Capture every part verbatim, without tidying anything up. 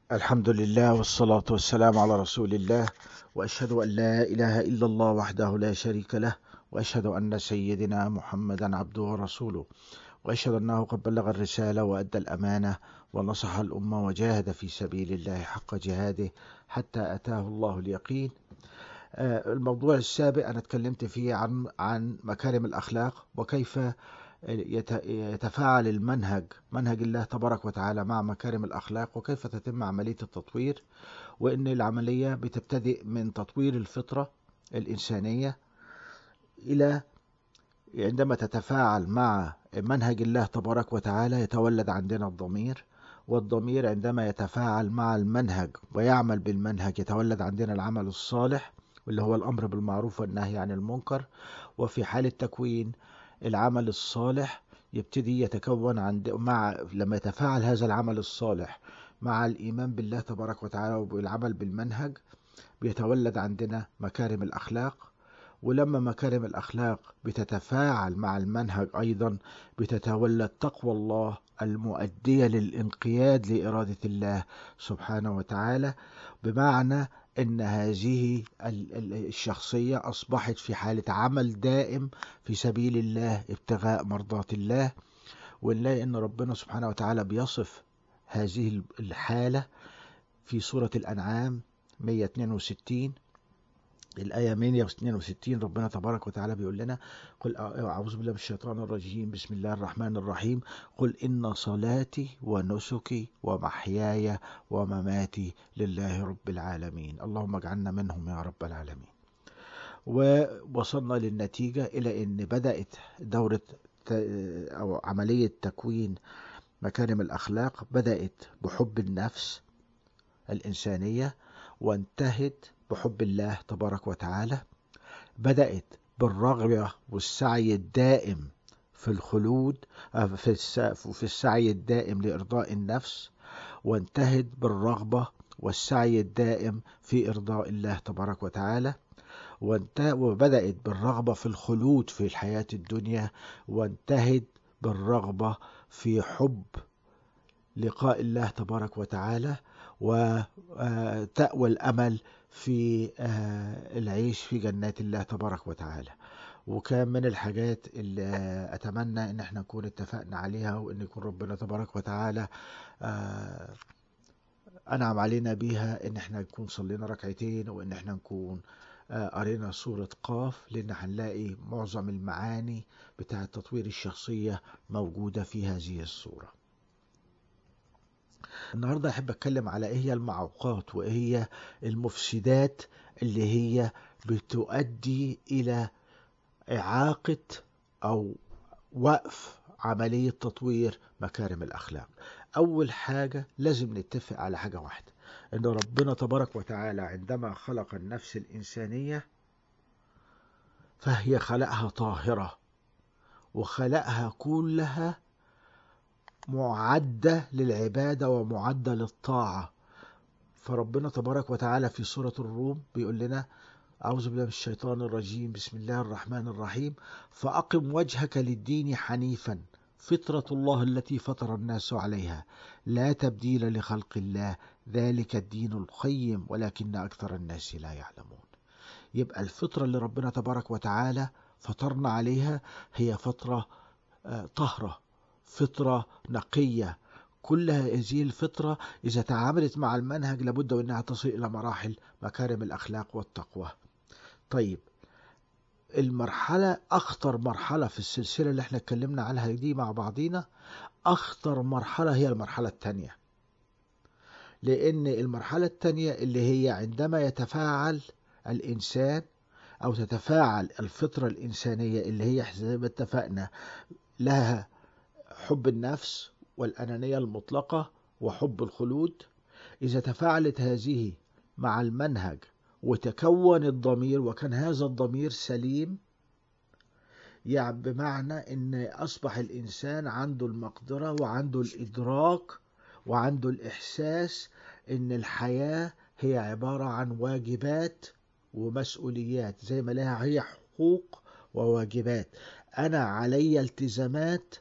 الحمد لله والصلاة والسلام على رسول الله، وأشهد أن لا إله إلا الله وحده لا شريك له، وأشهد أن سيدنا محمدا عبده ورسوله، وأشهد أنه قد بلغ الرسالة وأدى الأمانة ونصح الأمة وجاهد في سبيل الله حق جهاده حتى أتاه الله اليقين. آه، الموضوع السابق أنا اتكلمت فيه عن عن مكارم الأخلاق، وكيف يت- يتفاعل المنهج منهج الله تبارك وتعالى مع مكارم الأخلاق، وكيف تتم عملية التطوير، وإن العملية بتبتدئ من تطوير الفطرة الإنسانية إلى عندما تتفاعل مع منهج الله تبارك وتعالى يتولد عندنا الضمير، والضمير عندما يتفاعل مع المنهج ويعمل بالمنهج يتولد عندنا العمل الصالح، واللي هو الأمر بالمعروف والنهي عن المنكر. وفي حالة تكوين العمل الصالح يبتدي يتكون عند مع لما يتفاعل هذا العمل الصالح مع الإيمان بالله تبارك وتعالى والعمل بالمنهج، بيتولد عندنا مكارم الأخلاق. ولما مكارم الأخلاق بتتفاعل مع المنهج أيضا بتتولد تقوى الله المؤدية للانقياد لإرادة الله سبحانه وتعالى، بمعنى أن هذه ال- ال- الشخصية أصبحت في حالة عمل دائم في سبيل الله ابتغاء مرضات الله. ونلاقي أن ربنا سبحانه وتعالى بيصف هذه الحالة في سورة الأنعام مية واتنين وستين، الآية مية واتنين وستين، ربنا تبارك وتعالى بيقول لنا: قل أعوذ بالله من الشيطان الرجيم، بسم الله الرحمن الرحيم، قل إن صلاتي ونسكي ومحياي ومماتي لله رب العالمين. اللهم اجعلنا منهم يا رب العالمين. ووصلنا للنتيجة إلى أن بدأت دورة ت- أو عملية تكوين مكارم الأخلاق بدأت بحب النفس الإنسانية، وانتهت بحب الله تبارك وتعالى. بدأت بالرغبة والسعي الدائم في الخلود، آه، في الس- في السعي الدائم لإرضاء النفس، وانتهت بالرغبة والسعي الدائم في إرضاء الله تبارك وتعالى. وانت- وبدأت بالرغبة في الخلود في الحياة الدنيا، وانتهت بالرغبة في حب لقاء الله تبارك وتعالى، وتأوى الأمل في آه، العيش في جنات الله تبارك وتعالى. وكان من الحاجات اللي أتمنى إن احنا نكون اتفقنا عليها، وإن يكون ربنا تبارك وتعالى آه، أنعم علينا بيها، إن احنا نكون صلينا ركعتين، وإن احنا نكون آه، قرينا سورة قاف، لأن هنلاقي معظم المعاني بتاعة تطوير الشخصية موجودة في هذه السورة. النهاردة أحب أتكلم على إيه هي المعوقات، وإيه هي المفسدات اللي هي بتؤدي إلى إعاقة أو وقف عملية تطوير مكارم الأخلاق. أول حاجة لازم نتفق على حاجة واحدة، إن ربنا تبارك وتعالى عندما خلق النفس الإنسانية فهي خلقها طاهرة، وخلقها كلها معدة للعبادة ومعدة للطاعة. فربنا تبارك وتعالى في سورة الروم بيقول لنا: أعوذ بالله من الشيطان الرجيم، بسم الله الرحمن الرحيم، فأقم وجهك للدين حنيفا فطرة الله التي فطر الناس عليها لا تبديل لخلق الله ذلك الدين القيم ولكن أكثر الناس لا يعلمون. يبقى الفطرة اللي ربنا تبارك وتعالى فطرنا عليها هي فطرة آه، طهرة، فطرة نقية. كل هذه الفطرة إذا تعاملت مع المنهج لابد وأنها تصل إلى مراحل مكارم الأخلاق والتقوى. طيب، المرحلة أخطر مرحلة في السلسلة اللي احنا اتكلمنا عنها دي مع بعضينا، أخطر مرحلة هي المرحلة الثانية. لأن المرحلة الثانية اللي هي عندما يتفاعل الإنسان أو تتفاعل الفطرة الإنسانية اللي هي زي ما اتفقنا لها حب النفس والأنانية المطلقة وحب الخلود. إذا تفاعلت هذه مع المنهج وتكون الضمير، وكان هذا الضمير سليم، يعني بمعنى ان اصبح الانسان عنده المقدرة وعنده الادراك وعنده الاحساس ان الحياة هي عبارة عن واجبات ومسؤوليات، زي ما لها هي حقوق وواجبات. انا علي التزامات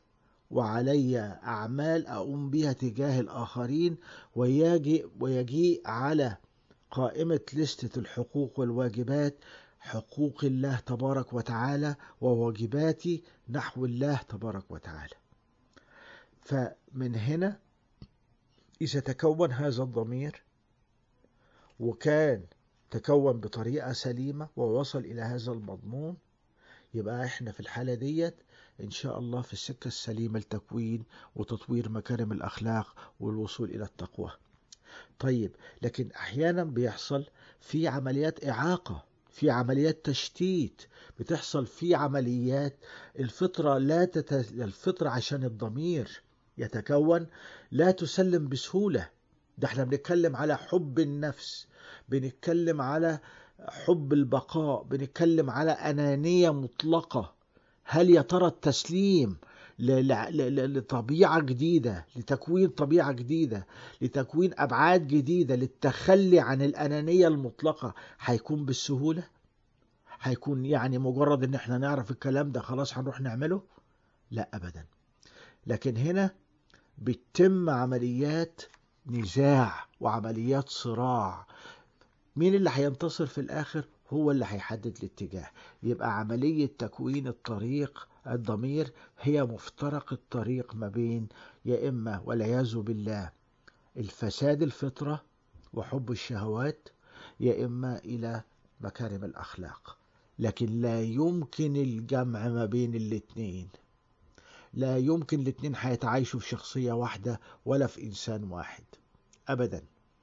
وعلي أعمال أقوم بها تجاه الآخرين، ويجي ويجيء على قائمة لستة الحقوق والواجبات حقوق الله تبارك وتعالى وواجباتي نحو الله تبارك وتعالى. فمن هنا إذا تكون هذا الضمير وكان تكون بطريقة سليمة ووصل إلى هذا المضمون، يبقى احنا في الحالة ديت ان شاء الله في السكة السليمة لتكوين وتطوير مكارم الأخلاق والوصول إلى التقوى. طيب، لكن أحيانا بيحصل في عمليات إعاقة، في عمليات تشتيت بتحصل، في عمليات الفطرة لا تت... الفطرة عشان الضمير يتكون لا تسلم بسهولة. ده احنا بنتكلم على حب النفس، بنتكلم على حب البقاء، بنتكلم على أنانية مطلقة. هل يا ترى التسليم ل- ل- ل- لطبيعة جديدة، لتكوين طبيعة جديدة، لتكوين أبعاد جديدة، للتخلي عن الأنانية المطلقة هيكون بالسهولة؟ هيكون يعني مجرد ان احنا نعرف الكلام ده خلاص هنروح نعمله؟ لا أبدا. لكن هنا بتتم عمليات نزاع وعمليات صراع. مين اللي هينتصر في الآخر؟ هو اللي هيحدد الاتجاه. يبقى عملية تكوين الطريق الضمير هي مفترق الطريق ما بين يا إما والعياذ بالله الفساد الفطرة وحب الشهوات، يا إما إلى مكارم الأخلاق. لكن لا يمكن الجمع ما بين الاتنين. لا يمكن الاتنين هيتعايشوا في شخصية واحدة ولا في إنسان واحد أبدا.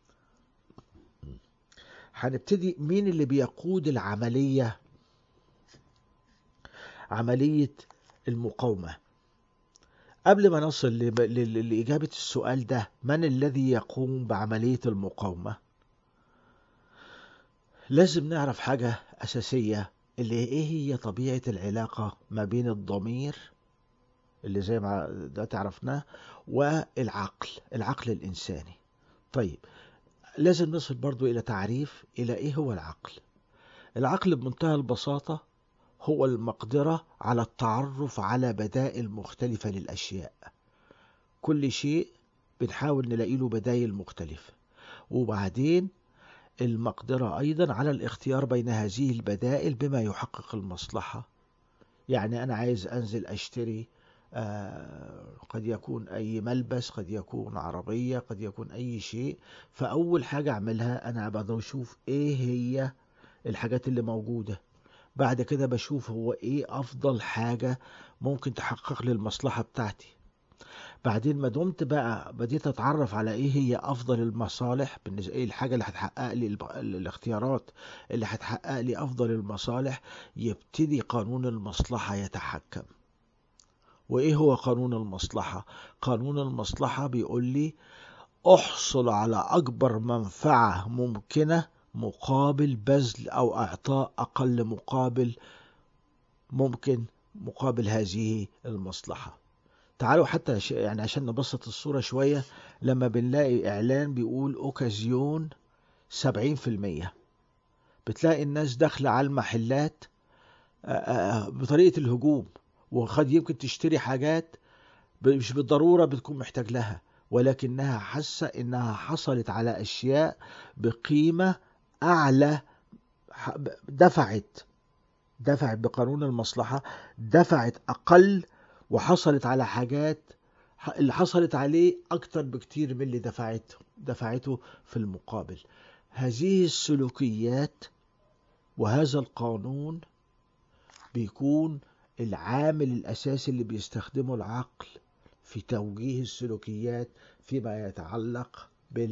هنبتدي مين اللي بيقود العملية، عملية المقاومة. قبل ما نصل ل- ل- لإجابة السؤال ده، من الذي يقوم بعملية المقاومة؟ لازم نعرف حاجة أساسية، اللي إيه هي طبيعة العلاقة ما بين الضمير اللي زي ما ده تعرفناه والعقل، العقل الإنساني. طيب، لازم نصل برضو إلى تعريف إلى إيه هو العقل. العقل بمنتهى البساطة هو المقدرة على التعرف على بدائل مختلفة للأشياء. كل شيء بنحاول نلاقي له بدائل مختلفة، وبعدين المقدرة أيضا على الاختيار بين هذه البدائل بما يحقق المصلحة. يعني أنا عايز أنزل أشتري آه قد يكون أي ملبس، قد يكون عربية، قد يكون أي شيء. فأول حاجة أعملها أنا بدأ أشوف إيه هي الحاجات اللي موجودة. بعد كده بشوف هو ايه افضل حاجة ممكن تحقق لي المصلحة بتاعتي. بعدين ما دمت بقى بديت اتعرف على ايه هي افضل المصالح بالنسبة ايه الحاجة اللي هتحقق لي الب- الاختيارات اللي هتحقق لي افضل المصالح، يبتدي قانون المصلحة يتحكم. وايه هو قانون المصلحة؟ قانون المصلحة بيقول لي احصل على اكبر منفعة ممكنة مقابل بذل او اعطاء اقل مقابل ممكن مقابل هذه المصلحة. تعالوا حتى ش- يعني عشان نبسط الصورة شوية، لما بنلاقي إعلان بيقول أوكازيون سبعين في المية، بتلاقي الناس داخلة على المحلات آه، آه، بطريقة الهجوم، وقد يمكن تشتري حاجات ب- مش بالضرورة بتكون محتاج لها، ولكنها حاسة إنها حصلت على أشياء بقيمة أعلى. ح- دفعت دفعت بقانون المصلحة، دفعت أقل وحصلت على حاجات اللي حصلت عليه أكتر بكتير من اللي دفعته دفعته في المقابل. هذه السلوكيات وهذا القانون بيكون العامل الأساسي اللي بيستخدمه العقل في توجيه السلوكيات فيما يتعلق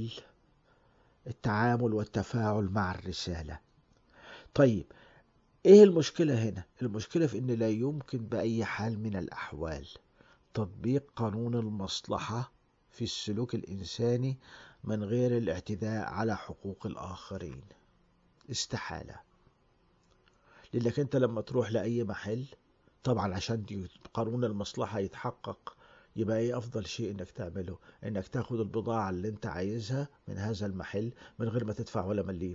بالتعامل والتفاعل مع الرسالة. طيب، ايه المشكلة هنا؟ المشكلة في ان لا يمكن بأي حال من الأحوال تطبيق قانون المصلحة في السلوك الإنساني من غير الاعتداء على حقوق الآخرين. استحالة. لأنك أنت لما تروح لأي محل، طبعا عشان دي- قانون المصلحة يتحقق، يبقى ايه أفضل شيء انك تعمله؟ انك تاخد البضاعة اللي انت عايزها من هذا المحل من غير ما تدفع ولا مليم.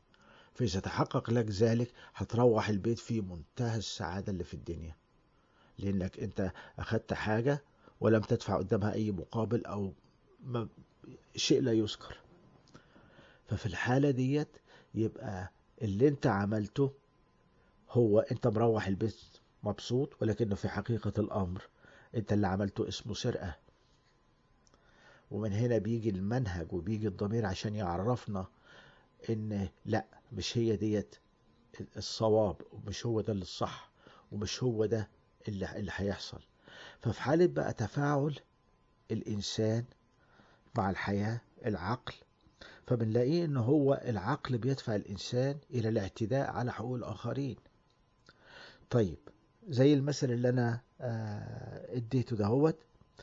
فإذا تحقق لك ذلك هتروح البيت في منتهى السعادة اللي في الدنيا. لأنك أنت أخذت حاجة ولم تدفع قدامها أي مقابل أو شيء لا يذكر. ففي الحالة ديت يبقى اللي أنت عملته هو أنت مروح البيت مبسوط، ولكنه في حقيقة الأمر أنت اللي عملته اسمه سرقة. ومن هنا بيجي المنهج وبيجي الضمير عشان يعرفنا ان لا، مش هي ديت الصواب، ومش هو ده اللي الصح، ومش هو ده اللي اللي هيحصل. ففي حالة بقى تفاعل الإنسان مع الحياة، العقل، فبنلاقيه ان هو العقل بيدفع الإنسان إلى الاعتداء على حقوق الآخرين. طيب زي المثل اللي أنا اديته دهوت،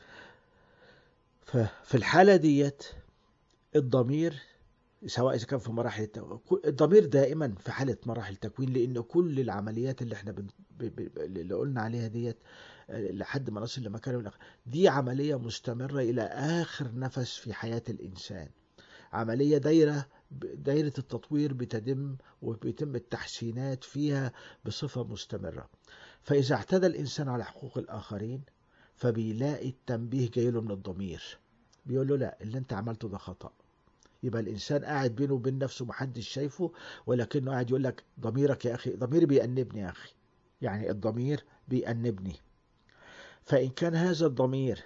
ففي الحالة ديت الضمير سواء إذا كان في مراحل التكوين، الضمير دائما في حالة مراحل التكوين، لأن كل العمليات اللي احنا بن... ب... ب... اللي قلنا عليها ديت لحد ما نصل لمكان الأخ... دي عملية مستمرة إلى آخر نفس في حياة الإنسان. عملية دايرة دايرة التطوير بتتم وبيتم التحسينات فيها بصفة مستمرة. فإذا اعتدى الإنسان على حقوق الآخرين فبيلاقي التنبيه جاي له من الضمير، بيقول له لا، اللي انت عملته ده خطأ. يبقى الإنسان قاعد بينه وبين نفسه محدش شايفه، ولكنه قاعد يقول لك ضميرك يا أخي، ضميري بيأنبني يا أخي، يعني الضمير بيأنبني. فإن كان هذا الضمير،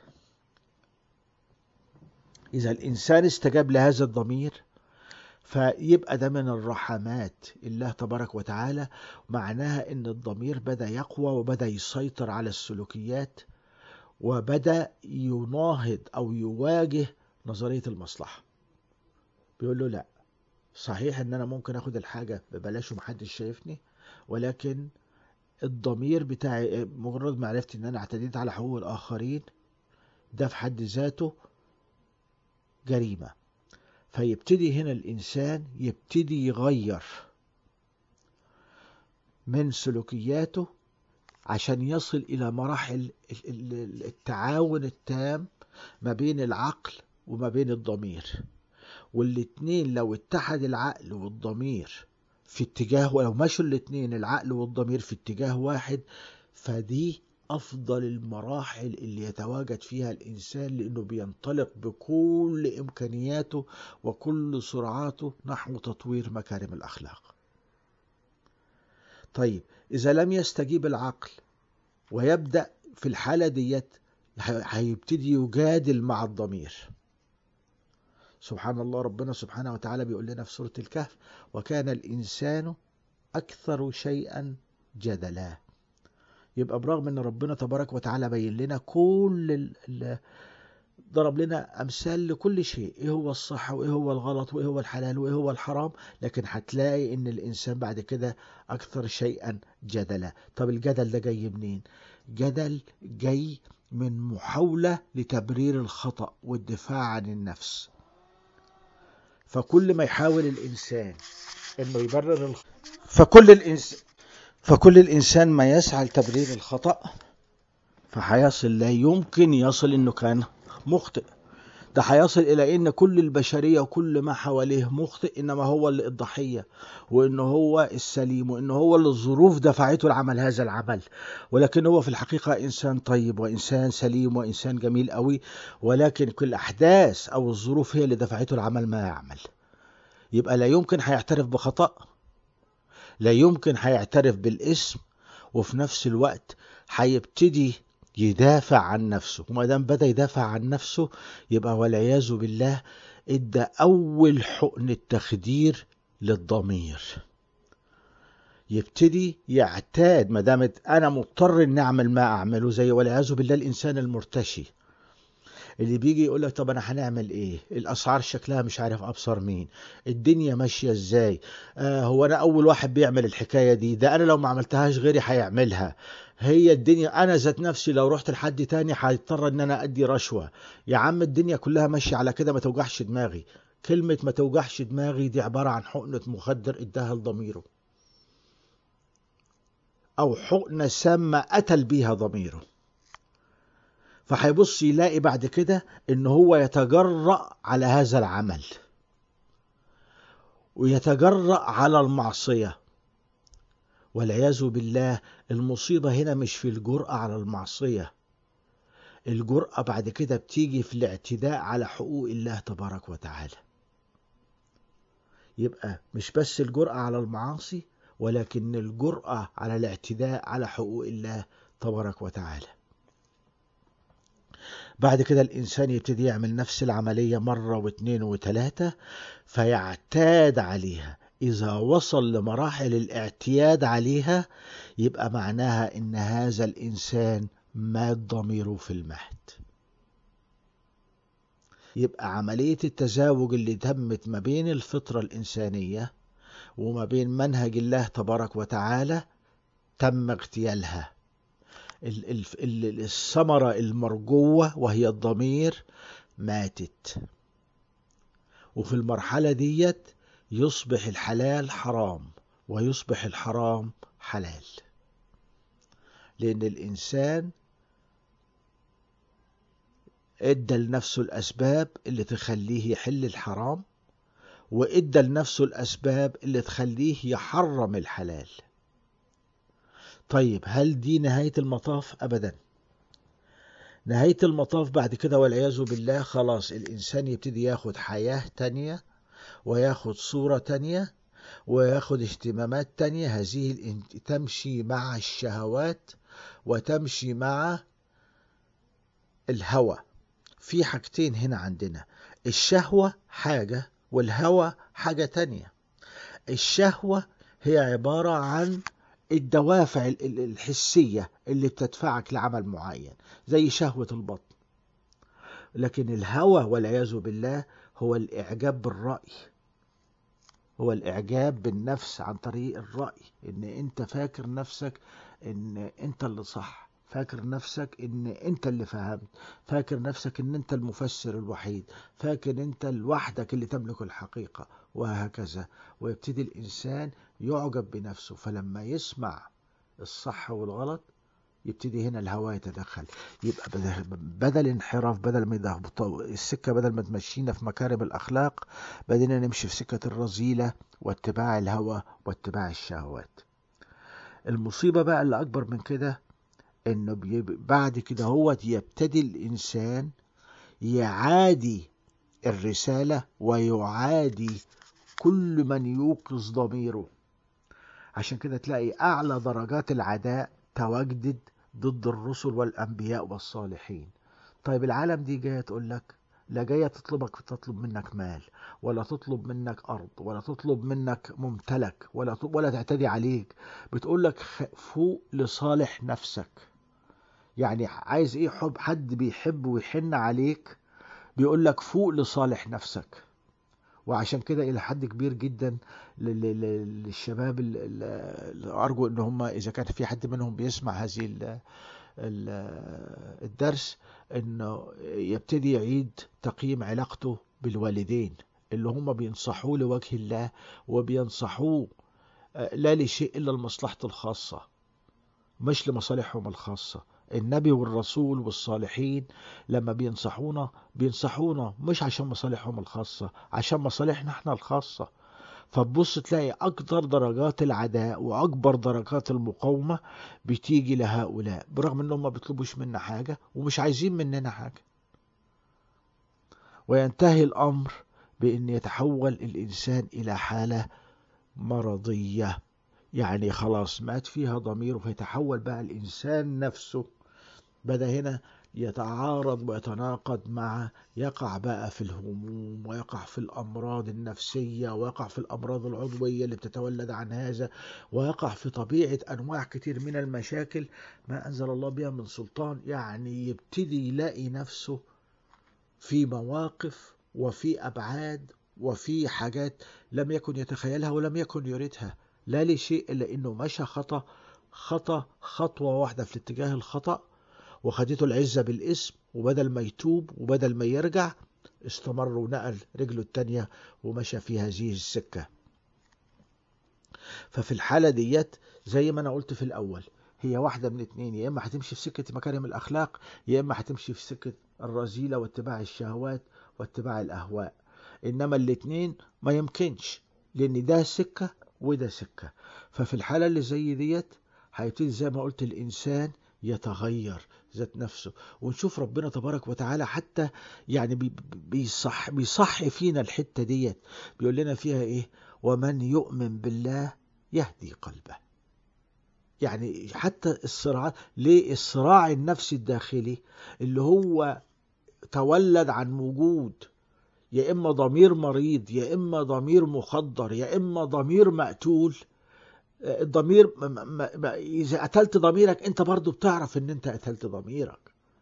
إذا الإنسان استجاب لهذا الضمير فيبقى ده من الرحمات الله تبارك وتعالى، معناها إن الضمير بدأ يقوى وبدأ يسيطر على السلوكيات، وبدأ يناهض أو يواجه نظرية المصلحة. بيقول له لا، صحيح ان انا ممكن اخد الحاجة ببلاش ومحدش شايفني، ولكن الضمير بتاعي مجرد ما عرفت ان انا اعتديت على حقوق الاخرين ده في حد ذاته جريمة. فيبتدي هنا الانسان يبتدي يغير من سلوكياته عشان يصل الى مراحل التعاون التام ما بين العقل وما بين الضمير. والاتنين لو اتحد العقل والضمير في اتجاه، ولو مشوا الاتنين العقل والضمير في اتجاه واحد، فدي أفضل المراحل اللي يتواجد فيها الإنسان، لأنه بينطلق بكل إمكانياته وكل سرعاته نحو تطوير مكارم الأخلاق. طيب إذا لم يستجيب العقل ويبدأ في الحالة ديت هيبتدي يجادل مع الضمير. سبحان الله، ربنا سبحانه وتعالى بيقول لنا في سورة الكهف: وكان الإنسان أكثر شيئا جدلا. يبقى برغم أن ربنا تبارك وتعالى بين لنا كل ال... ضرب لنا أمثال لكل شيء، إيه هو الصح وإيه هو الغلط وإيه هو الحلال وإيه هو الحرام، لكن هتلاقي أن الإنسان بعد كده أكثر شيئا جدلا. طب الجدل ده جاي منين؟ جدل جاي من محاولة لتبرير الخطأ والدفاع عن النفس. فكل ما يحاول الإنسان إنه يبرر الخ... فكل الإنسان فكل الإنسان ما يسعى لتبرير الخطأ فحيصل لا يمكن يصل إنه كان مخطئ. ده حيصل إلى إن كل البشرية وكل ما حواليه مخطئ، إنما هو اللي الضحية، وإنه هو السليم، وإنه هو اللي الظروف دفعته لعمل هذا العمل، ولكن هو في الحقيقة إنسان طيب وإنسان سليم وإنسان جميل قوي، ولكن كل الأحداث أو الظروف هي اللي دفعته العمل ما يعمل. يبقى لا يمكن هيعترف بخطأ، لا يمكن هيعترف بالاسم، وفي نفس الوقت هيبتدي يدافع عن نفسه. وما دام بدأ يدافع عن نفسه يبقى والعياذ بالله ادى أول حقن التخدير للضمير. يبتدي يعتاد، ما دامت أنا مضطر إني أعمل ما أعمله، زي والعياذ بالله الإنسان المرتشي اللي بيجي يقول لك طب انا هنعمل ايه، الاسعار شكلها مش عارف ابصر مين، الدنيا ماشيه ازاي، آه هو انا اول واحد بيعمل الحكايه دي، ده انا لو ما عملتهاش غيري هيعملها، هي الدنيا انا ذات نفسي لو رحت لحد تاني هيضطر ان انا ادي رشوه. يا عم الدنيا كلها ماشيه على كده، ما توجعش دماغي. كلمه ما توجعش دماغي دي عباره عن حقنه مخدر اداها لضميره، او حقنه سامه قتل بيها ضميره. فهيبص يلاقي بعد كده ان هو يتجرأ على هذا العمل ويتجرأ على المعصية، والعياذ بالله. المصيبة هنا مش في الجرأة على المعصية، الجرأة بعد كده بتيجي في الاعتداء على حقوق الله تبارك وتعالى. يبقى مش بس الجرأة على المعاصي، ولكن الجرأة على الاعتداء على حقوق الله تبارك وتعالى. بعد كده الإنسان يبتدي يعمل نفس العملية مرة واثنين وثلاثة فيعتاد عليها. إذا وصل لمراحل الاعتياد عليها يبقى معناها إن هذا الإنسان مات ضميره في المهد. يبقى عملية التزاوج اللي تمت ما بين الفطرة الإنسانية وما بين منهج الله تبارك وتعالى تم اغتيالها. الثمرة المرجوة وهي الضمير ماتت، وفي المرحلة ديت يصبح الحلال حرام ويصبح الحرام حلال، لأن الإنسان ادى لنفسه الأسباب اللي تخليه يحل الحرام، وادى لنفسه الأسباب اللي تخليه يحرم الحلال. طيب هل دي نهاية المطاف؟ أبدا. نهاية المطاف بعد كده والعياذ بالله خلاص الإنسان يبتدي ياخد حياة تانية وياخد صورة تانية وياخد اهتمامات تانية. هذه تمشي مع الشهوات وتمشي مع الهوى. في حاجتين هنا عندنا، الشهوة حاجة والهوى حاجة تانية. الشهوة هي عبارة عن الدوافع الحسية اللي بتدفعك لعمل معين زي شهوة البطن. لكن الهوى والعياذ بالله هو الإعجاب بالرأي، هو الإعجاب بالنفس عن طريق الرأي، إن أنت فاكر نفسك إن أنت اللي صح، فاكر نفسك إن أنت اللي فهمت، فاكر نفسك إن أنت المفسر الوحيد، فاكر أنت لوحدك اللي تملك الحقيقة، وهكذا. ويبتدي الإنسان يعجب بنفسه، فلما يسمع الصح والغلط يبتدي هنا الهوى يتدخل. يبقى بدل انحراف، بدل ما السكة بدل ما تمشينا في مكارم الأخلاق بدنا نمشي في سكة الرذيلة واتباع الهوى واتباع الشهوات. المصيبة بقى اللي أكبر من كده إنه بعد كده هو يبتدي الإنسان يعادي الرسالة ويعادي كل من يوقظ ضميره. عشان كده تلاقي أعلى درجات العداء تواجدت ضد الرسل والأنبياء والصالحين. طيب العالم دي جاية تقول لك، لا جاية تطلبك تطلب منك مال، ولا تطلب منك أرض، ولا تطلب منك ممتلك، ولا ولا تعتدي عليك. بتقول لك فوق لصالح نفسك. يعني عايز ايه؟ حب حد بيحب ويحن عليك بيقول لك فوق لصالح نفسك. وعشان كده إلى حد كبير جدا للشباب اللي أرجو إن هم إذا كان في حد منهم بيسمع هذه الدرس إنه يبتدي يعيد تقييم علاقته بالوالدين اللي هم بينصحوه لوجه الله وبينصحوه لا لشيء إلا لمصلحته الخاصة مش لمصالحهم الخاصة. النبي والرسول والصالحين لما بينصحونا بينصحونا مش عشان مصالحهم الخاصة، عشان مصالحنا احنا الخاصة. فتبص تلاقي أكثر درجات العداء وأكبر درجات المقاومة بتيجي لهؤلاء برغم أنهم ما بيطلبوش منا حاجة ومش عايزين مننا حاجة. وينتهي الأمر بأن يتحول الإنسان إلى حالة مرضية، يعني خلاص مات فيها ضميره، فيتحول بقى الإنسان نفسه بدأ هنا يتعارض ويتناقض مع، يقع بقى في الهموم ويقع في الأمراض النفسية ويقع في الأمراض العضوية اللي بتتولد عن هذا، ويقع في طبيعة أنواع كتير من المشاكل ما أنزل الله بها من سلطان. يعني يبتدي يلاقي نفسه في مواقف وفي أبعاد وفي حاجات لم يكن يتخيلها ولم يكن يريدها، لا لشيء إلا إنه مشى خطأ خطأ خطوة واحدة في الاتجاه الخطأ وخدته العزة بالاسم، وبدل ما يتوب وبدل ما يرجع استمر ونقل رجله التانية ومشى في هذه السكة. ففي الحالة ديت زي ما أنا قلت في الأول هي واحدة من اتنين، يا إما هتمشي في سكة مكارم الأخلاق يا إما هتمشي في سكة الرذيلة واتباع الشهوات واتباع الأهواء. إنما الاتنين ما يمكنش، لأن ده سكة وده سكة. ففي الحالة اللي زي ديت هيبتدي زي ما قلت الإنسان يتغير ذات نفسه. ونشوف ربنا تبارك وتعالى حتى يعني بي- بيصح بيصح فينا الحتة ديت، بيقول لنا فيها إيه؟ ومن يؤمن بالله يهدي قلبه. يعني حتى الصراع، ليه الصراع النفسي الداخلي اللي هو تولد عن وجود يا إما ضمير مريض، يا إما ضمير مخدر، يا إما ضمير مقتول. الضمير م- م- م- إذا قتلت ضميرك أنت برضو بتعرف إن أنت قتلت ضميرك.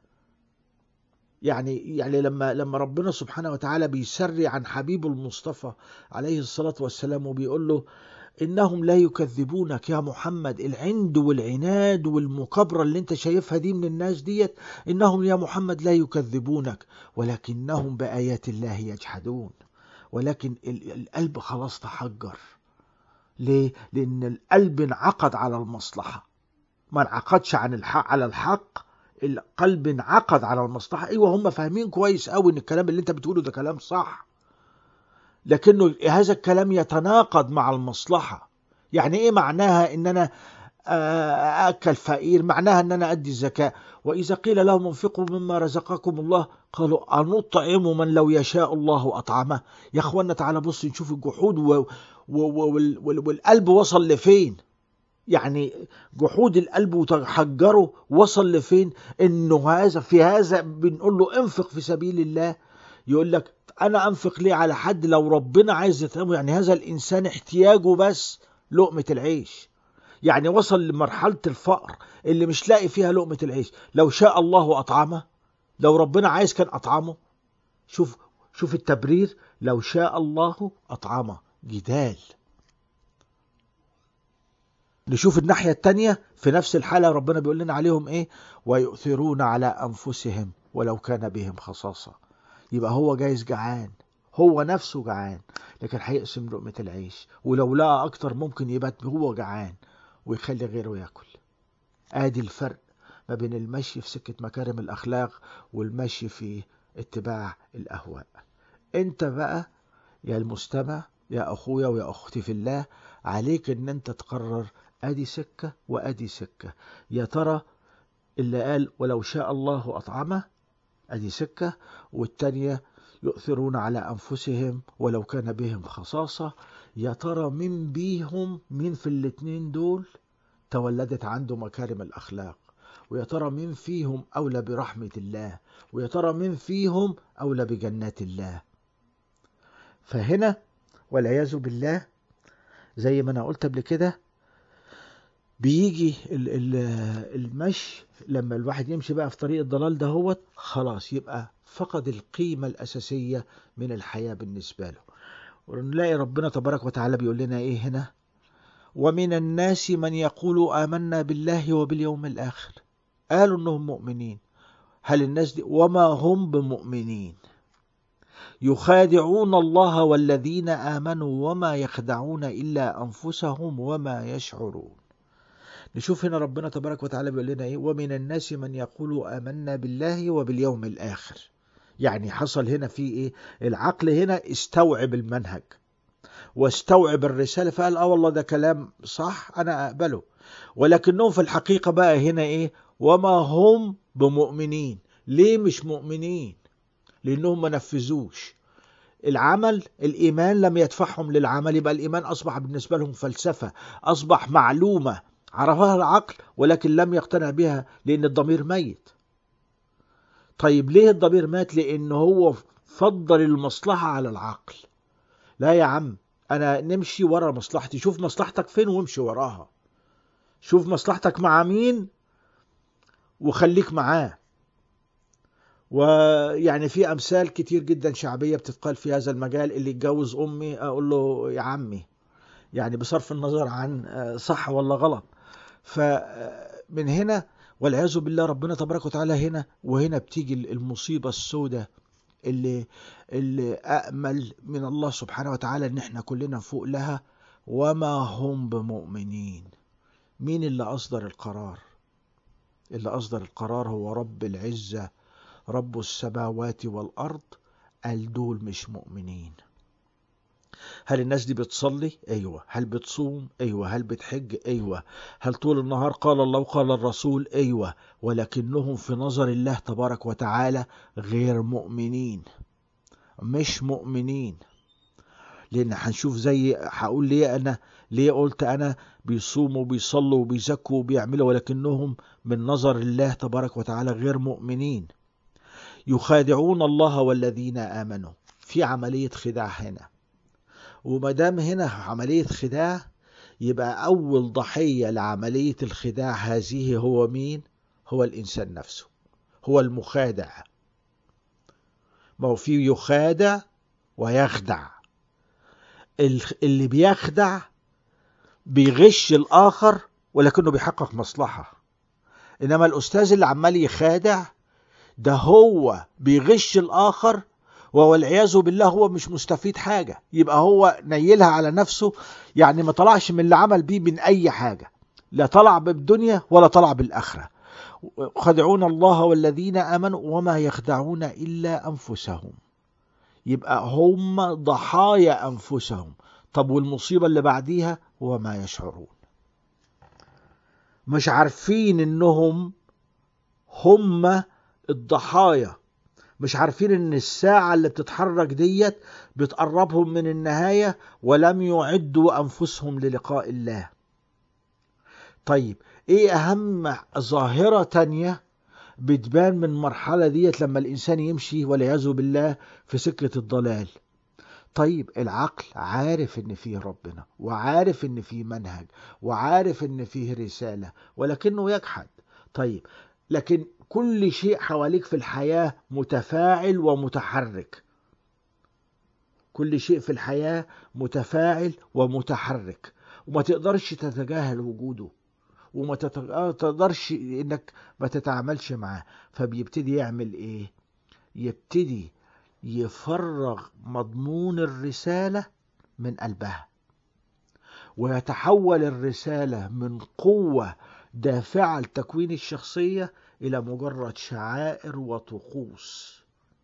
يعني يعني لما لما ربنا سبحانه وتعالى بيسري عن حبيبه المصطفى عليه الصلاة والسلام وبيقول له إنهم لا يكذبونك يا محمد، العند والعناد والمكابرة اللي انت شايفها دي من الناس ديت، إنهم يا محمد لا يكذبونك ولكنهم بآيات الله يجحدون. ولكن ال- القلب خلاص تحجر. ليه؟ لأن القلب انعقد على المصلحة، ما انعقدش عن الحق على الحق. القلب انعقد على المصلحة. ايوه هم فاهمين كويس قوي ان الكلام اللي انت بتقوله ده كلام صح، لكنه هذا الكلام يتناقض مع المصلحة. يعني ايه معناها ان انا أأكل فقير؟ معناها ان انا ادي الزكاة. واذا قيل لهم انفقوا مما رزقكم الله قالوا أنطعم من لو يشاء الله اطعمه. يا اخوانا تعالى بص نشوف الجحود و... و... و... وال... وال... والقلب وصل لفين. يعني جحود القلب وتحجره وصل لفين؟ انه هذا في هذا بنقول له انفق في سبيل الله، يقول لك انا انفق ليه على حد لو ربنا عايز يطعمه؟ يعني هذا الانسان احتياجه بس لقمة العيش. يعني وصل لمرحلة الفقر اللي مش لاقي فيها لقمة العيش. لو شاء الله اطعمه، لو ربنا عايز كان اطعمه. شوف شوف التبرير، لو شاء الله اطعمه. جدال. نشوف الناحية التانية في نفس الحالة ربنا بيقول لنا عليهم ايه؟ ويؤثرون على انفسهم ولو كان بهم خصاصة. يبقى هو جايز جعان، هو نفسه جعان، لكن هيقسم لقمة العيش، ولو لقى اكتر ممكن يبات هو جعان ويخلي غيره ياكل. ادي الفرق ما بين المشي في سكة مكارم الاخلاق والمشي في اتباع الاهواء. انت بقى يا المستمع يا اخويا ويا اختي في الله، عليك ان انت تقرر ادي سكة وادي سكة. يا ترى اللي قال ولو شاء الله اطعمه ادي سكة، والتانية يؤثرون على انفسهم ولو كان بهم خصاصة، يا ترى مين بيهم، مين في الاتنين دول تولدت عنده مكارم الاخلاق؟ ويا ترى مين فيهم اولى برحمة الله؟ ويا ترى مين فيهم اولى بجنات الله؟ فهنا والعياذ بالله زي ما انا قلت قبل كده، بيجي ال- ال- المشي لما الواحد يمشي بقى في طريق الضلال ده هو خلاص يبقى فقد القيمة الأساسية من الحياة بالنسبة له. ونلاقي ربنا تبارك وتعالى بيقول لنا ايه هنا؟ ومن الناس من يقول آمنا بالله وباليوم الآخر. قالوا انهم مؤمنين. هل الناس دي وما هم بمؤمنين؟ يخادعون الله والذين آمنوا وما يخدعون إلا أنفسهم وما يشعرون. نشوف هنا ربنا تبارك وتعالى بيقول لنا ايه؟ ومن الناس من يقول آمنا بالله وباليوم الآخر. يعني حصل هنا في ايه؟ العقل هنا استوعب المنهج واستوعب الرسالة، فقال اه والله ده كلام صح انا اقبله. ولكنهم في الحقيقة بقى هنا ايه؟ وما هم بمؤمنين. ليه مش مؤمنين؟ لانهم ما نفذوش العمل. الإيمان لم يدفعهم للعمل، يبقى الإيمان أصبح بالنسبة لهم فلسفة، أصبح معلومة عرفها العقل ولكن لم يقتنع بها لأن الضمير ميت. طيب ليه الضمير مات؟ لأن هو فضل المصلحة على العقل. لا يا عم، أنا نمشي ورا مصلحتي. شوف مصلحتك فين وامشي وراها. شوف مصلحتك مع مين وخليك معاه. ويعني في أمثال كتير جدا شعبية بتتقال في هذا المجال. اللي يتجوز أمي أقول له يا عمي، يعني بصرف النظر عن صح ولا غلط. فمن هنا والعياذ بالله ربنا تبارك وتعالى هنا وهنا بتيجي المصيبة السوداء اللي اللي أأمل من الله سبحانه وتعالى ان احنا كلنا فوق لها. وما هم بمؤمنين. مين اللي أصدر القرار؟ اللي أصدر القرار هو رب العزة رب السماوات والأرض. قال دول مش مؤمنين. هل الناس دي بتصلي؟ أيوة. هل بتصوم؟ أيوة. هل بتحج؟ أيوة. هل طول النهار قال الله وقال الرسول؟ أيوة. ولكنهم في نظر الله تبارك وتعالى غير مؤمنين، مش مؤمنين. لأن هنشوف زي هقول ليه أنا ليه قلت أنا بيصوموا وبيصلوا وبيزكوا وبيعملوا ولكنهم من نظر الله تبارك وتعالى غير مؤمنين. يخادعون الله والذين آمنوا. في عملية خداع هنا، ومدام هنا عملية خداع يبقى أول ضحية لعملية الخداع هذه هو مين؟ هو الإنسان نفسه، هو المخادع. ما هو فيه يخادع ويخدع. اللي بيخدع بيغش الآخر ولكنه بيحقق مصلحة، إنما الأستاذ اللي عمال يخادع ده هو بيغش الآخر والعياذ بالله هو مش مستفيد حاجة، يبقى هو نيلها على نفسه، يعني ما طلعش من اللي عمل بيه من أي حاجة، لا طلع بالدنيا ولا طلع بالآخرة. خدعون الله والذين آمنوا وما يخدعون إلا أنفسهم. يبقى هم ضحايا أنفسهم. طب والمصيبة اللي بعديها وما يشعرون، مش عارفين إنهم هم الضحايا، مش عارفين ان الساعة اللي بتتحرك ديت بتقربهم من النهاية ولم يعدوا انفسهم للقاء الله. طيب ايه اهم ظاهرة تانية بتبان من المرحلة ديت لما الانسان يمشي والعياذ بالله في سكة الضلال؟ طيب العقل عارف ان فيه ربنا وعارف ان فيه منهج وعارف ان فيه رسالة ولكنه يجحد. طيب لكن كل شيء حواليك في الحياة متفاعل ومتحرك، كل شيء في الحياة متفاعل ومتحرك، وما تقدرش تتجاهل وجوده، وما تقدرش انك ما تتعاملش معاه. فبيبتدي يعمل ايه؟ يبتدي يفرغ مضمون الرسالة من قلبها، ويتحول الرسالة من قوة دافعة لتكوين الشخصية إلى مجرد شعائر وطقوس،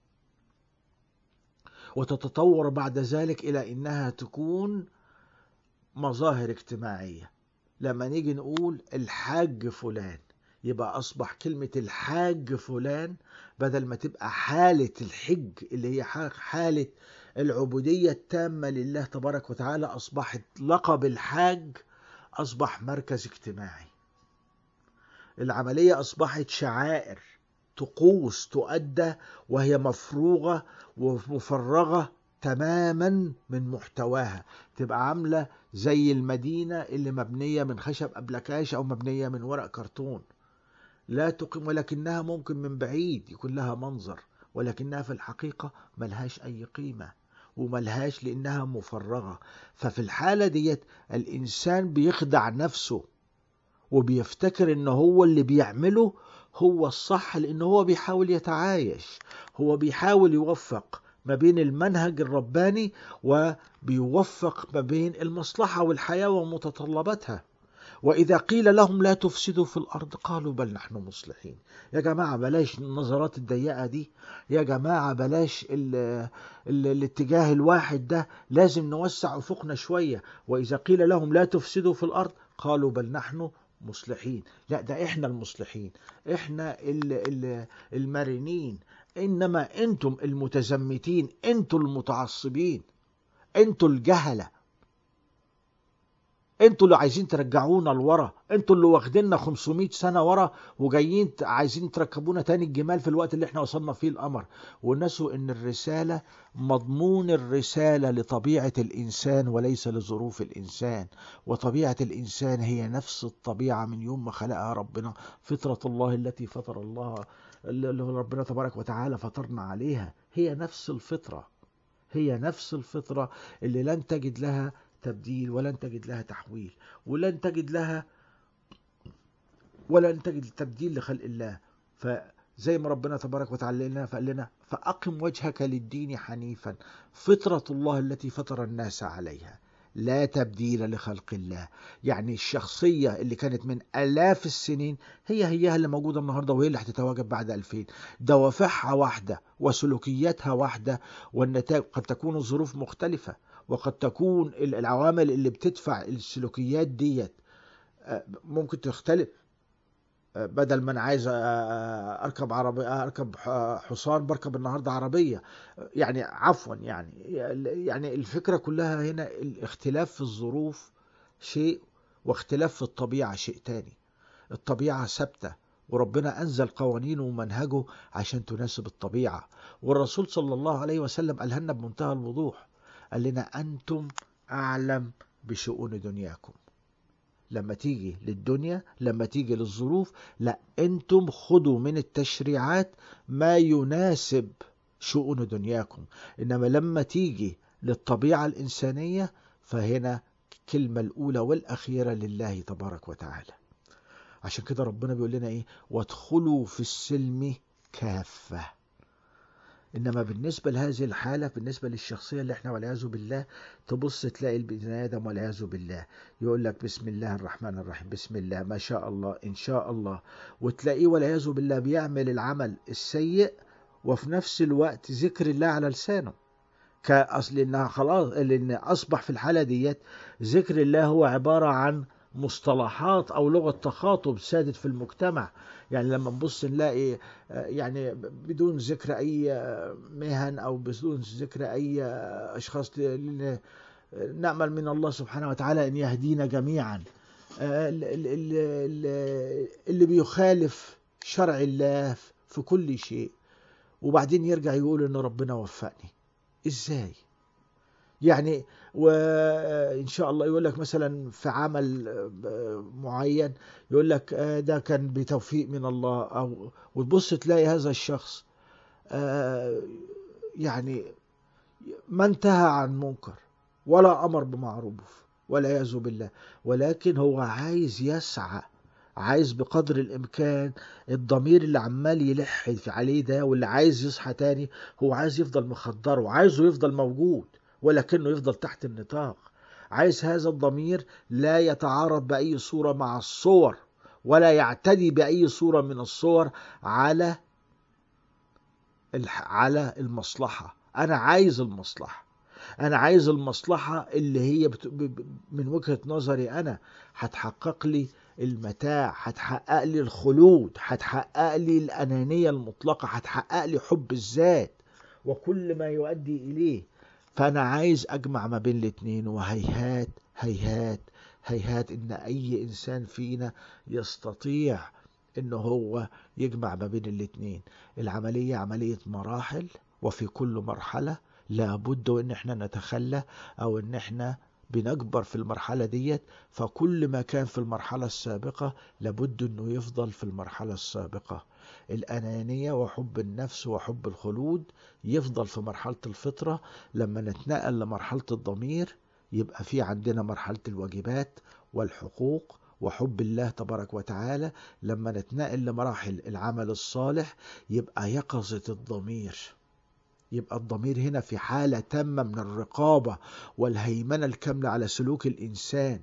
وتتطور بعد ذلك إلى إنها تكون مظاهر اجتماعية. لما نيجي نقول الحاج فلان يبقى أصبح كلمة الحاج فلان بدل ما تبقى حالة الحج اللي هي حالة العبودية التامة لله تبارك وتعالى، أصبحت لقب الحاج أصبح مركز اجتماعي. العملية أصبحت شعائر، طقوس تؤدى وهي مفروغة ومفرغة تماما من محتواها، تبقى عاملة زي المدينة اللي مبنية من خشب أبلكاش أو مبنية من ورق كرتون، لا تقيم، ولكنها ممكن من بعيد يكون لها منظر، ولكنها في الحقيقة ملهاش أي قيمة وملهاش لأنها مفرغة. ففي الحالة ديت الإنسان بيخدع نفسه وبيفتكر إن هو اللي بيعمله هو الصح، لأنه هو بيحاول يتعايش، هو بيحاول يوفق ما بين المنهج الرباني وبيوفق ما بين المصلحة والحياة ومتطلباتها. وإذا قيل لهم لا تفسدوا في الأرض قالوا بل نحن مصلحين. يا جماعة بلاش النظرات الضيقة دي، يا جماعة بلاش ال ال الاتجاه الواحد ده، لازم نوسع أفقنا شوية. وإذا قيل لهم لا تفسدوا في الأرض قالوا بل نحن مصلحين. لا، ده إحنا المصلحين، إحنا ال ال المرنين، إنما أنتم المتزمتين، أنتم المتعصبين، أنتم الجهلة، انتوا اللي عايزين ترجعونا لورا، انتوا اللي واخديننا خمسمائة سنة ورا وجايين عايزين تركبونا تاني الجمال في الوقت اللي احنا وصلنا فيه القمر. ونسوا ان الرسالة، مضمون الرسالة لطبيعة الانسان وليس لظروف الانسان، وطبيعة الانسان هي نفس الطبيعة من يوم ما خلقها ربنا، فطرة الله التي فطر الله اللي ربنا تبارك وتعالى فطرنا عليها، هي نفس الفطرة، هي نفس الفطرة اللي لن تجد لها تبديل ولن تجد لها تحويل ولن تجد لها ولن تجد تبديل لخلق الله. فزي ما ربنا تبارك وتعالى لنا فقال لنا فأقم وجهك للدين حنيفا فطرة الله التي فطر الناس عليها. لا تبديل لخلق الله. يعني الشخصية اللي كانت من آلاف السنين هي هي اللي موجودة النهاردة، وهي اللي هتتواجد بعد ألفين. دوافعها واحدة وسلوكياتها واحدة، والنتائج قد تكون الظروف مختلفة، وقد تكون العوامل اللي بتدفع السلوكيات ديت ممكن تختلف. بدل ما انا عايز اركب عربيه اركب حصان بركب النهارده عربيه. يعني عفوا يعني يعني الفكره كلها هنا الاختلاف في الظروف شيء، واختلاف في الطبيعه شيء تاني. الطبيعه ثابته، وربنا انزل قوانينه ومنهجه عشان تناسب الطبيعه. والرسول صلى الله عليه وسلم قالها لنا بمنتهى الوضوح، قال لنا انتم اعلم بشؤون دنياكم. لما تيجي للدنيا، لما تيجي للظروف، لا انتم خدوا من التشريعات ما يناسب شؤون دنياكم. انما لما تيجي للطبيعة الانسانية، فهنا الكلمة الاولى والاخيرة لله تبارك وتعالى. عشان كده ربنا بيقول لنا ايه؟ وادخلوا في السلم كافة. انما بالنسبه لهذه الحاله، بالنسبه للشخصيه اللي احنا والعياذ بالله، تبص تلاقي البني ادم والعياذ بالله يقول لك بسم الله الرحمن الرحيم، بسم الله ما شاء الله ان شاء الله، وتلاقيه والعياذ بالله بيعمل العمل السيء وفي نفس الوقت ذكر الله على لسانه. كأصل انها خلاص، لان اصبح في الحاله ديت ذكر الله هو عباره عن مصطلحات او لغه تخاطب سادت في المجتمع. يعني لما نبص نلاقي يعني بدون ذكر اي مهن او بدون ذكر اي اشخاص، نأمل من الله سبحانه وتعالى ان يهدينا جميعا. اللي بيخالف شرع الله في كل شيء، وبعدين يرجع يقول ان ربنا وفقني. ازاي يعني؟ وان شاء الله يقول لك مثلا في عمل معين، يقول لك ده كان بتوفيق من الله، او وتبص تلاقي هذا الشخص يعني ما انتهى عن منكر ولا امر بمعروف والعياذ بالله، ولكن هو عايز يسعى، عايز بقدر الامكان الضمير اللي عمال يلح في عليه ده واللي عايز يصحى تاني، هو عايز يفضل مخدره وعايزه يفضل موجود، ولكنه يفضل تحت النطاق. عايز هذا الضمير لا يتعارض بأي صورة مع الصور، ولا يعتدي بأي صورة من الصور على على المصلحة. أنا عايز المصلحة، أنا عايز المصلحة اللي هي بت... من وجهة نظري أنا هتحقق لي المتاع، هتحقق لي الخلود، هتحقق لي الأنانية المطلقة، هتحقق لي حب الذات وكل ما يؤدي إليه. فأنا عايز أجمع ما بين الاتنين، وهيهات هيهات هيهات إن أي إنسان فينا يستطيع إنه هو يجمع ما بين الاتنين. العملية عملية مراحل، وفي كل مرحلة لابد ان احنا نتخلى او ان احنا بنكبر في المرحلة ديت. فكل ما كان في المرحلة السابقة لابد انه يفضل في المرحلة السابقة. الانانية وحب النفس وحب الخلود يفضل في مرحلة الفطرة. لما نتنقل لمرحلة الضمير يبقى في عندنا مرحلة الواجبات والحقوق وحب الله تبارك وتعالى. لما نتنقل لمراحل العمل الصالح يبقى يقظة الضمير، يبقى الضمير هنا في حالة تامة من الرقابة والهيمنة الكاملة على سلوك الإنسان.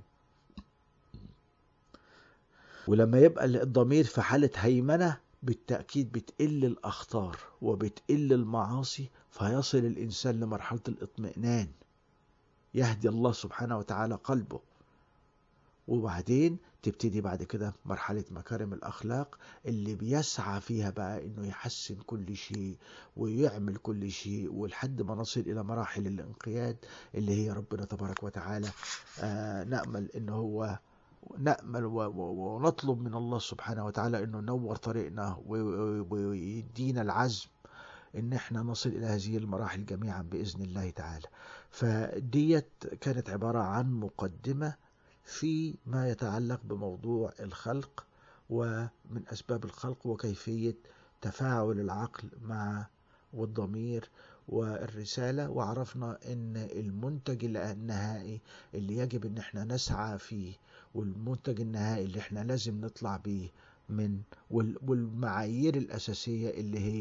ولما يبقى الضمير في حالة هيمنة بالتأكيد بتقل الأخطار وبتقل المعاصي، فيصل الإنسان لمرحلة الاطمئنان، يهدي الله سبحانه وتعالى قلبه. وبعدين تبتدي بعد كده مرحلة مكارم الأخلاق اللي بيسعى فيها بقى إنه يحسن كل شيء ويعمل كل شيء، ولحد ما نصل إلى مراحل الانقياد اللي هي ربنا تبارك وتعالى آه نأمل إنه هو نأمل ونطلب من الله سبحانه وتعالى إنه ينور طريقنا ويدينا العزم إن احنا نصل إلى هذه المراحل جميعا بإذن الله تعالى. فديت كانت عبارة عن مقدمة في ما يتعلق بموضوع الخلق ومن أسباب الخلق وكيفية تفاعل العقل مع والضمير والرسالة. وعرفنا ان المنتج النهائي اللي يجب ان احنا نسعى فيه، والمنتج النهائي اللي احنا لازم نطلع بيه من والمعايير الأساسية اللي هي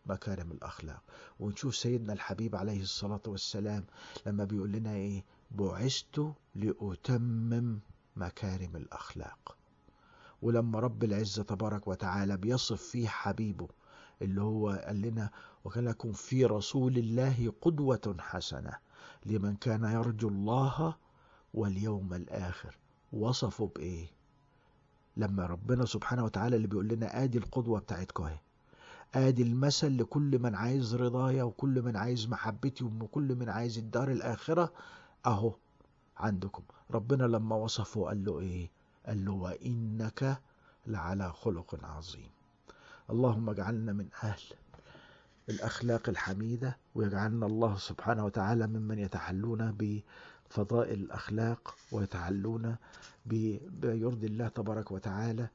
مكارم الأخلاق. ونشوف سيدنا الحبيب عليه الصلاة والسلام لما بيقول لنا إيه: بعثت لأتمم مكارم الأخلاق. ولما رب العزة تبارك وتعالى بيصف فيه حبيبه اللي هو قال لنا: وكان لكم في رسول الله قدوة حسنة لمن كان يرجو الله واليوم الآخر. وصفه بإيه؟ لما ربنا سبحانه وتعالى اللي بيقول لنا: آدي القدوة بتاعتكم اهي، آدي المثل لكل من عايز رضايا وكل من عايز محبتي وكل من عايز الدار الآخرة، أهو عندكم. ربنا لما وصفه قال له إيه؟ قال له: وإنك لعلى خلق عظيم. اللهم اجعلنا من أهل الأخلاق الحميدة، ويجعلنا الله سبحانه وتعالى ممن يتحلون بفضائل الأخلاق ويتحلون بيرضي الله تبارك وتعالى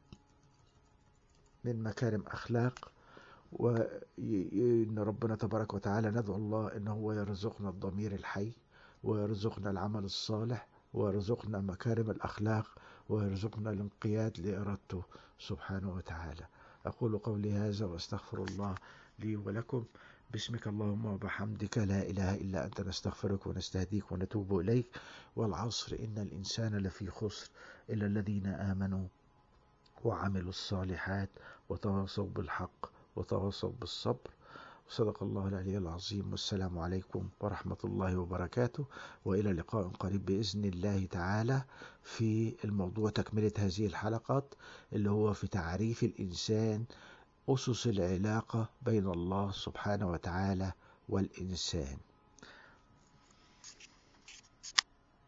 من مكارم أخلاق. وإن ربنا تبارك وتعالى ندعو الله إن هو يرزقنا الضمير الحي، ويرزقنا العمل الصالح، ويرزقنا مكارم الأخلاق، ويرزقنا الانقياد لإرادته سبحانه وتعالى. أقول قولي هذا وأستغفر الله لي ولكم. باسمك اللهم وبحمدك لا إله إلا أنت نستغفرك ونستهديك ونتوب إليك. والعصر إن الإنسان لفي خسر إلا الذين آمنوا وعملوا الصالحات وتواصوا بالحق وتواصوا بالصبر. صدق الله العلي العظيم. والسلام عليكم ورحمة الله وبركاته، وإلى لقاء قريب بإذن الله تعالى في الموضوع تكملة هذه الحلقات اللي هو في تعريف الإنسان، أسس العلاقة بين الله سبحانه وتعالى والإنسان.